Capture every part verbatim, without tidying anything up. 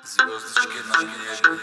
Звездочки на небе.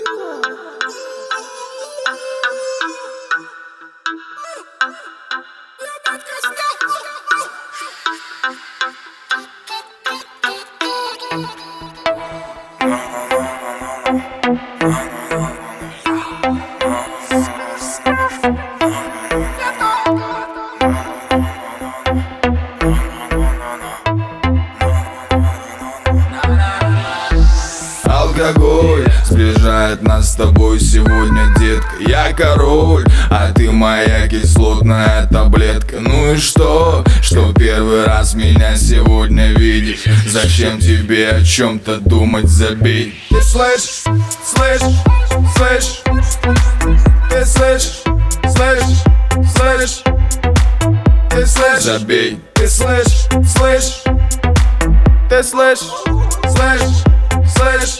Алкоголь сближает нас с тобой сегодня, детка. Я король, а ты моя кислотная таблетка. Ну и что, что первый раз меня сегодня видишь? Зачем тебе о чем-то думать, забей. Ты слышишь, слышишь, слышишь? Ты слышишь, слышишь, слышишь? Ты слышишь, забей. Ты слышишь, слышишь? Ты слышишь, слышишь, слышишь?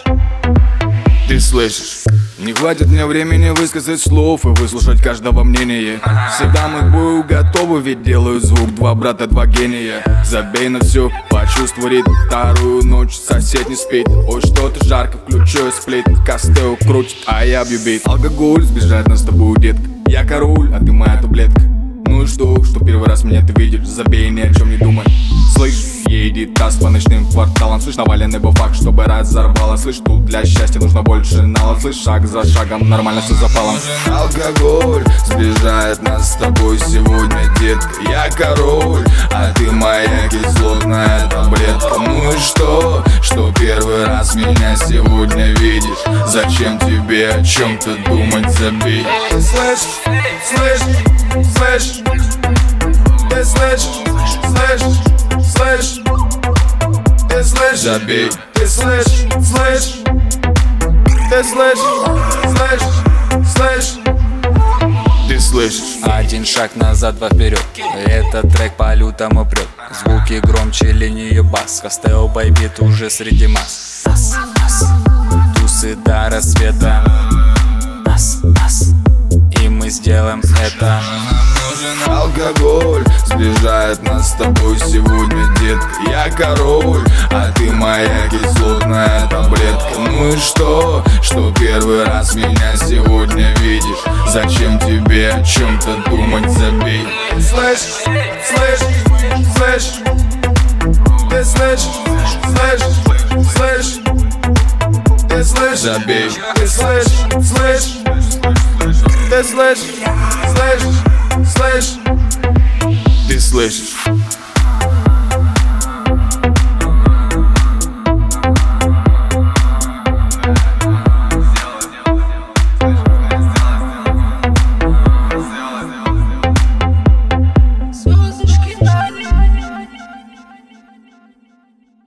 Ты слышишь? Не хватит мне времени высказать слов и выслушать каждого мнения. Всегда мы к бою готовы, ведь делают звук два брата, два гения. Забей на все, почувствуй ритм. Вторую ночь сосед не спит. Ой, что-то жарко, включу сплит. Костел крутит, а я бью бит. Алкоголь сближает нас с тобой, детка. Я король, а ты моя таблетка. Ну и что, что первый раз меня ты видишь? Забей, ни о чем не думай. Слышь, едет таз по ночным кварталам. Слышь, наваленный бы факт, чтобы разорвало. Слышь, тут для счастья нужно больше нала. Слышь, шаг за шагом, нормально все запалом. Алкоголь сближает нас с тобой сегодня, детка. Я король, а ты моя кислотная таблетка. Ну и что, что первый раз меня сегодня видишь? Зачем тебе о чем-то думать, забей. Слышь, слышь, слышь? Ты слышишь, слышишь, слышишь? Ты слышишь, забей. Ты слышишь, слышишь? Ты слышишь, слышишь, слышишь? Ты слышишь? Один шаг назад, два вперед. Этот трек по лютому прет. Звуки громче, линию бас. Костел байбит уже среди масс. Нас, нас. Тусы до рассвета. Нас, нас. И мы сделаем это. Алкоголь сближает нас с тобой сегодня, детка. Я король, а ты моя кислотная таблетка. Ну и что, что первый раз меня сегодня видишь? Зачем тебе о чем-то думать, забей. Слышь, слышь, слышь? Ты слышишь, слышишь, слышишь? Ты слышишь, забей. Ты слышишь, слышишь? Ты слышишь, слышишь, слышишь? Ты слышишь?